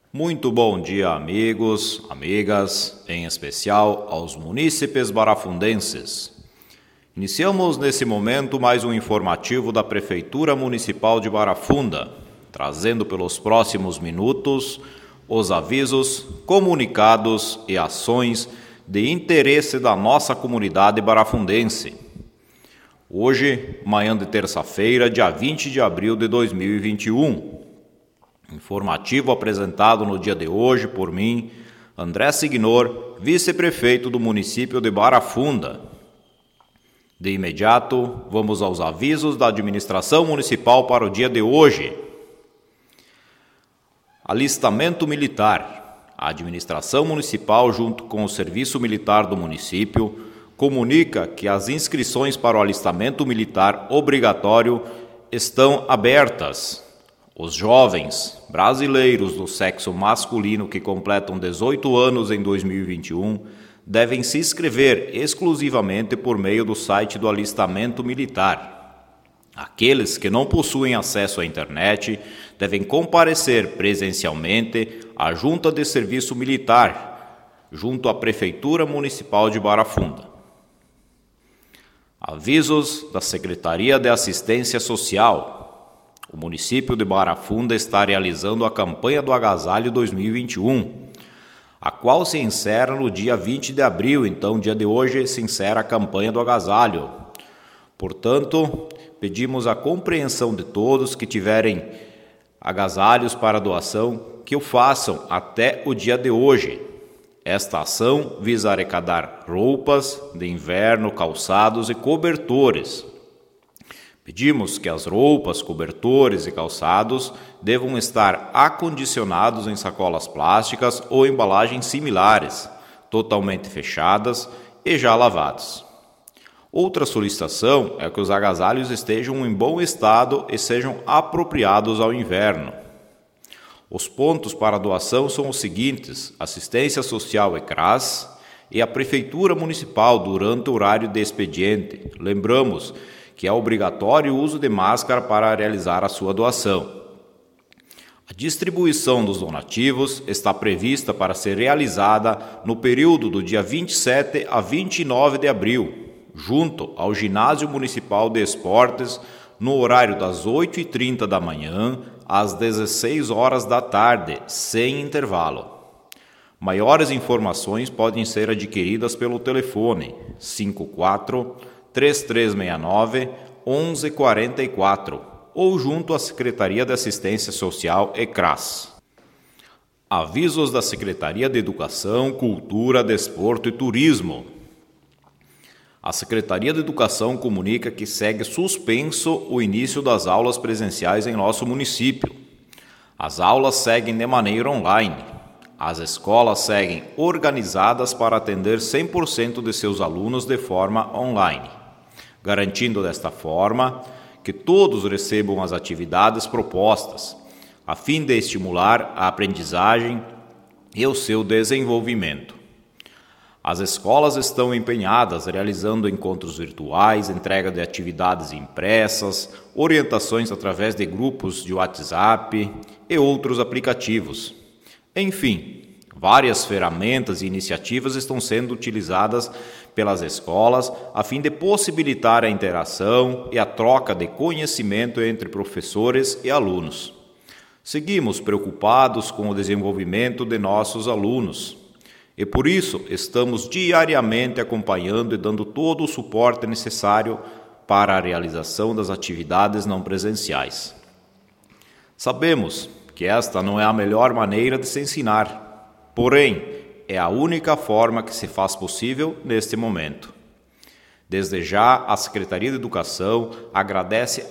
Muito bom dia, amigos, amigas, em especial aos munícipes barafundenses. Iniciamos nesse momento mais um informativo da Prefeitura Municipal de Barafunda, trazendo pelos próximos minutos os avisos, comunicados e ações de interesse da nossa comunidade barafundense. Hoje, manhã de terça-feira, dia 20 de abril de 2021. Informativo apresentado no dia de hoje por mim, André Signor, vice-prefeito do município de Barafunda. De imediato, vamos aos avisos da administração municipal para o dia de hoje. Alistamento militar. A administração municipal, junto com o Serviço Militar do município, comunica que as inscrições para o alistamento militar obrigatório estão abertas. Os jovens brasileiros do sexo masculino que completam 18 anos em 2021 devem se inscrever exclusivamente por meio do site do alistamento militar. Aqueles que não possuem acesso à internet devem comparecer presencialmente à Junta de Serviço Militar, junto à Prefeitura Municipal de Barafunda. Avisos da Secretaria de Assistência Social. O município de Barafunda está realizando a campanha do Agasalho 2021, a qual se encerra no dia 20 de abril, então dia de hoje se encerra a campanha do agasalho. Portanto, pedimos a compreensão de todos que tiverem agasalhos para doação, que o façam até o dia de hoje. Esta ação visa arrecadar roupas de inverno, calçados e cobertores. Pedimos que as roupas, cobertores e calçados devam estar acondicionados em sacolas plásticas ou embalagens similares, totalmente fechadas e já lavados. Outra solicitação é que os agasalhos estejam em bom estado e sejam apropriados ao inverno. Os pontos para doação são os seguintes: Assistência Social ECRAS e a Prefeitura Municipal durante o horário de expediente. Lembramos que é obrigatório o uso de máscara para realizar a sua doação. A distribuição dos donativos está prevista para ser realizada no período do dia 27 a 29 de abril, junto ao Ginásio Municipal de Esportes, no horário das 8h30 da manhã às 16 horas da tarde, sem intervalo. Maiores informações podem ser adquiridas pelo telefone 54-3369-1144 ou junto à Secretaria de Assistência Social ECRAS. Avisos da Secretaria de Educação, Cultura, Desporto e Turismo. A Secretaria de Educação comunica que segue suspenso o início das aulas presenciais em nosso município. As aulas seguem de maneira online. As escolas seguem organizadas para atender 100% de seus alunos de forma online, garantindo desta forma que todos recebam as atividades propostas, a fim de estimular a aprendizagem e o seu desenvolvimento. As escolas estão empenhadas realizando encontros virtuais, entrega de atividades impressas, orientações através de grupos de WhatsApp e outros aplicativos. Enfim, várias ferramentas e iniciativas estão sendo utilizadas pelas escolas a fim de possibilitar a interação e a troca de conhecimento entre professores e alunos. Seguimos preocupados com o desenvolvimento de nossos alunos e, por isso, estamos diariamente acompanhando e dando todo o suporte necessário para a realização das atividades não presenciais. Sabemos que esta não é a melhor maneira de se ensinar, porém, é a única forma que se faz possível neste momento. Desde já, a Secretaria de Educação agradece